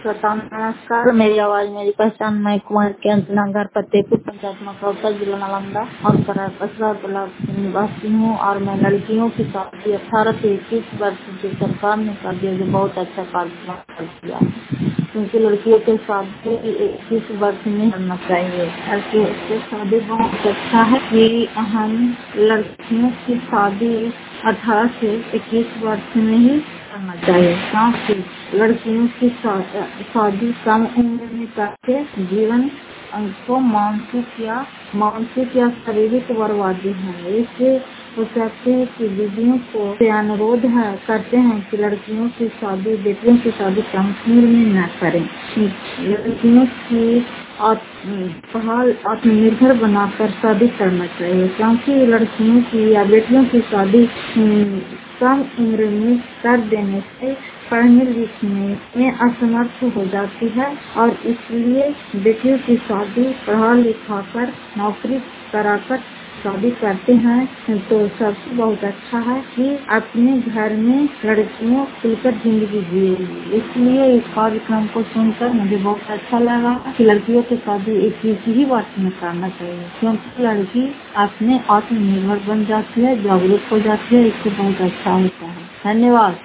श्रोता नमस्कार। मेरी आवाज मेरी पहचान। मैं कुमार के अंतनगर फतेहपुर पंचायत मकौता जिला नालंदा और कसरा ब्लॉक निवासी हूँ। और मैं लड़कियों की शादी 18 से 21 वर्ष की सरकार ने कर दिया, जो बहुत अच्छा कार्यक्रम कर दिया, क्योंकि लड़कियों के शादी 21 वर्ष में करना चाहिए। लड़कियों की शादी बहुत अच्छा है कि हम लड़कियों की शादी 18 से 21 वर्ष में ही करना चाहिए, क्योंकि लड़कियों की शादी कम उम्र में करके जीवन को मानसिक या शारीरिक बर्बादी है। इससे वो चाहते हैं कि दीदियों को अनुरोध करते हैं कि लड़कियों की शादी, बेटियों की शादी कम उम्र में न करें। लड़कियों की आत्मनिर्भर बनाकर शादी करना चाहिए, क्योंकि लड़कियों की या बेटियों की शादी कम उम्र में कर देने से पढ़ने लिखने में असमर्थ हो जाती है, और इसलिए बेटियों की शादी पढ़ा लिखा कर नौकरी कराकर शादी करते हैं। तो सबसे बहुत अच्छा है कि अपने घर में लड़कियों खुलकर जिंदगी जिएगी। इसलिए इस कार्यक्रम को सुनकर मुझे बहुत अच्छा लगा कि लड़कियों की शादी 21 ही वर्ष में करना चाहिए, क्योंकि लड़की अपने आत्मनिर्भर बन जाती है, जागरूक हो जाती है। इससे बहुत अच्छा होता है। धन्यवाद।